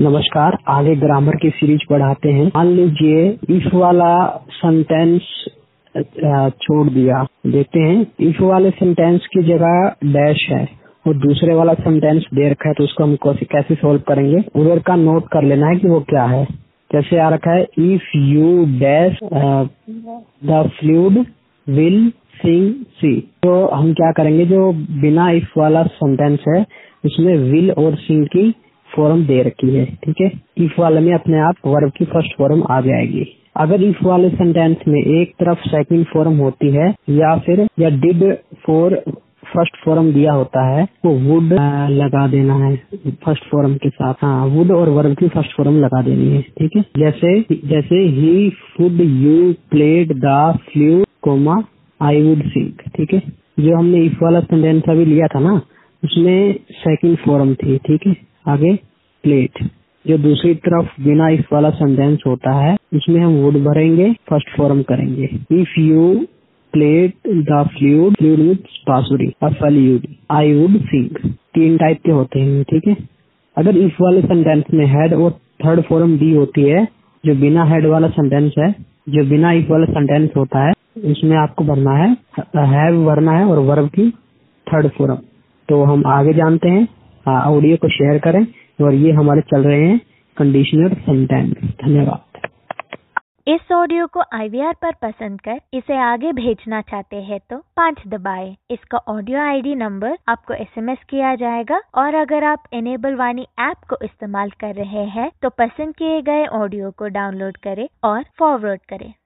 नमस्कार, आगे ग्रामर की सीरीज पढ़ाते हैं। मान लीजिए इफ वाला सेंटेंस छोड़ दिया, देखते हैं इफ वाले सेंटेंस की जगह डैश है और दूसरे वाला सेंटेंस दे रखा है, तो उसको हम कैसे सोल्व करेंगे। उधर का नोट कर लेना है कि वो क्या है। जैसे आ रखा है if you dash the flute will sing see, तो हम क्या करेंगे, जो बिना इफ वाला सेंटेंस है उसमें विल और सिंग की फॉर्म दे रखी है, ठीक है। इफ वाले में अपने आप वर्ब की फर्स्ट फॉर्म आ जाएगी। अगर इफ वाले सेंटेंस में एक तरफ सेकंड फॉर्म होती है या डिड फॉर फर्स्ट फॉर्म दिया होता है, तो वुड लगा देना है फर्स्ट फॉर्म के साथ। हाँ, वुड और वर्ब की फर्स्ट फॉर्म लगा देनी है, ठीक है। जैसे ही food you played the flute comma I would sing, ठीक है। जो हमने इफ वाला सेंटेंस अभी लिया था ना, उसमें सेकंड फॉर्म थी, ठीक है। आगे प्लेट, जो दूसरी तरफ बिना इफ वाला सेंटेंस होता है उसमें हम वुड भरेंगे, फर्स्ट फॉर्म करेंगे। If you played the flute with bansuri I would Singh. 3 type के होते हैं, ठीक है। अगर इफ वाले सेंटेंस में हेड और थर्ड फॉर्म दी होती है, जो बिना हेड वाला सेंटेंस है, जो बिना इफ वाला सेंटेंस होता है, उसमें आपको भरना है हैव भरना है और वर्ब की थर्ड फॉर्म। तो हम आगे जानते हैं। ऑडियो को शेयर करें। और ये हमारे चल रहे हैं कंडीशनल सेंटेंस। धन्यवाद। इस ऑडियो को IVR पर पसंद कर इसे आगे भेजना चाहते हैं तो 5 दबाएं। इसका ऑडियो ID नंबर आपको SMS किया जाएगा। और अगर आप इनेबल वाणी ऐप को इस्तेमाल कर रहे हैं तो पसंद किए गए ऑडियो को डाउनलोड करें और फॉरवर्ड करें।